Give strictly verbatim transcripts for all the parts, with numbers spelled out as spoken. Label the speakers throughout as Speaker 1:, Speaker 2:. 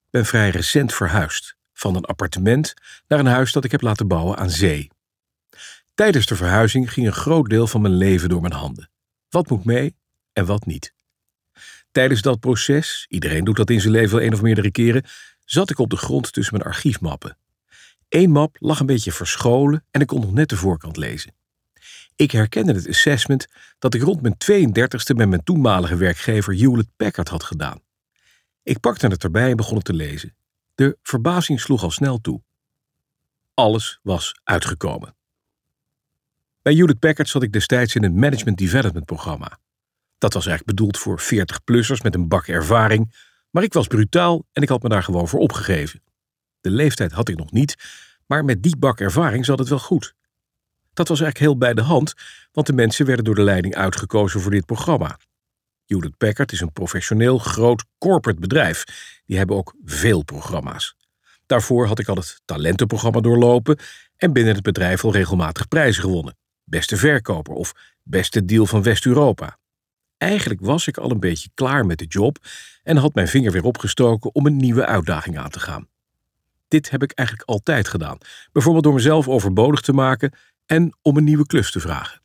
Speaker 1: ben vrij recent verhuisd. Van een appartement naar een huis dat ik heb laten bouwen aan zee. Tijdens de verhuizing ging een groot deel van mijn leven door mijn handen. Wat moet mee en wat niet. Tijdens dat proces, iedereen doet dat in zijn leven wel één of meerdere keren, zat ik op de grond tussen mijn archiefmappen. Eén map lag een beetje verscholen en ik kon nog net de voorkant lezen. Ik herkende het assessment dat ik rond mijn tweeëndertigste met mijn toenmalige werkgever Hewlett Packard had gedaan. Ik pakte het erbij en begon het te lezen. De verbazing sloeg al snel toe. Alles was uitgekomen. Bij Hewlett Packard zat ik destijds in een management development programma. Dat was eigenlijk bedoeld voor veertig-plussers met een bak ervaring, maar ik was brutaal en ik had me daar gewoon voor opgegeven. De leeftijd had ik nog niet, maar met die bak ervaring zat het wel goed. Dat was eigenlijk heel bij de hand, want de mensen werden door de leiding uitgekozen voor dit programma. Hewlett Packard is een professioneel groot corporate bedrijf. Die hebben ook veel programma's. Daarvoor had ik al het talentenprogramma doorlopen en binnen het bedrijf al regelmatig prijzen gewonnen. Beste verkoper of beste deal van West-Europa. Eigenlijk was ik al een beetje klaar met de job en had mijn vinger weer opgestoken om een nieuwe uitdaging aan te gaan. Dit heb ik eigenlijk altijd gedaan. Bijvoorbeeld door mezelf overbodig te maken en om een nieuwe klus te vragen.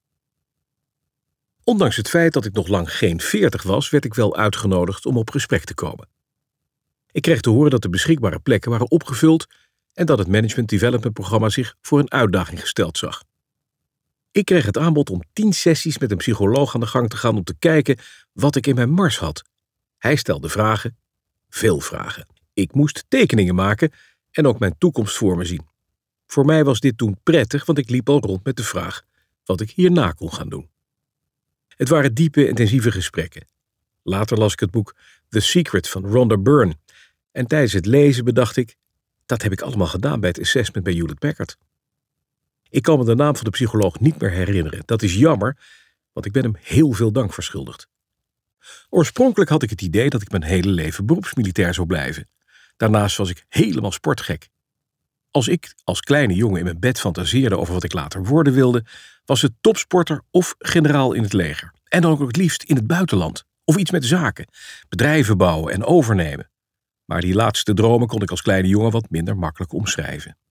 Speaker 1: Ondanks het feit dat ik nog lang geen veertig was, werd ik wel uitgenodigd om op gesprek te komen. Ik kreeg te horen dat de beschikbare plekken waren opgevuld en dat het Management Development programma zich voor een uitdaging gesteld zag. Ik kreeg het aanbod om tien sessies met een psycholoog aan de gang te gaan om te kijken wat ik in mijn mars had. Hij stelde vragen, veel vragen. Ik moest tekeningen maken en ook mijn toekomst voor me zien. Voor mij was dit toen prettig, want ik liep al rond met de vraag wat ik hierna kon gaan doen. Het waren diepe, intensieve gesprekken. Later las ik het boek The Secret van Rhonda Byrne. En tijdens het lezen bedacht ik, dat heb ik allemaal gedaan bij het assessment bij Hewlett Packard. Ik kan me de naam van de psycholoog niet meer herinneren. Dat is jammer, want ik ben hem heel veel dank verschuldigd. Oorspronkelijk had ik het idee dat ik mijn hele leven beroepsmilitair zou blijven. Daarnaast was ik helemaal sportgek. Als ik als kleine jongen in mijn bed fantaseerde over wat ik later worden wilde, was het topsporter of generaal in het leger. En dan ook het liefst in het buitenland. Of iets met zaken, bedrijven bouwen en overnemen. Maar die laatste dromen kon ik als kleine jongen wat minder makkelijk omschrijven.